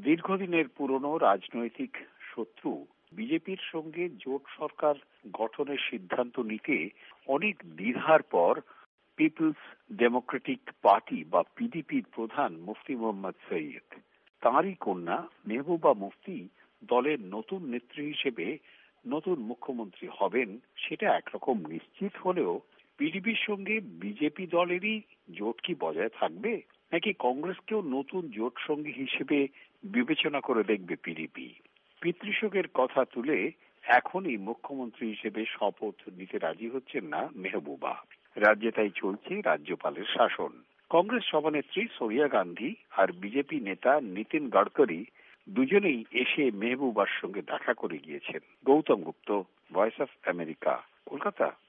দীর্ঘদিনের পুরনো রাজনৈতিক শত্রু বিজেপির সঙ্গে জোট সরকার গঠনের সিদ্ধান্ত নিতে অনেক দ্বিধার পর পিপলস ডেমোক্রেটিক পার্টি বা পিডিপির প্রধান মুফতি মোহাম্মদ সৈয়দ, তাঁরই কন্যা মেহবুবা মুফতি দলের নতুন নেত্রী হিসেবে নতুন মুখ্যমন্ত্রী হবেন সেটা একরকম নিশ্চিত হলেও পিডিপির সঙ্গে বিজেপি দলেরই জোট কি বজায় থাকবে, নাকি কংগ্রেসকেও নতুন জোট সঙ্গী হিসেবে বিবেচনা করে দেখবে পিডিপি? পিতৃশোকের কথা তুলে এখনই মুখ্যমন্ত্রী হিসেবে শপথ নিতে রাজি হচ্ছেন না মেহবুবা। রাজ্যে তাই চলছে রাজ্যপালের শাসন। কংগ্রেস সভানেত্রী সোনিয়া গান্ধী আর বিজেপি নেতা নীতিন গডকরি দুজনেই এসে মেহবুবার সঙ্গে দেখা করে গিয়েছেন। Goutam Gupta, voice of America, Kolkata.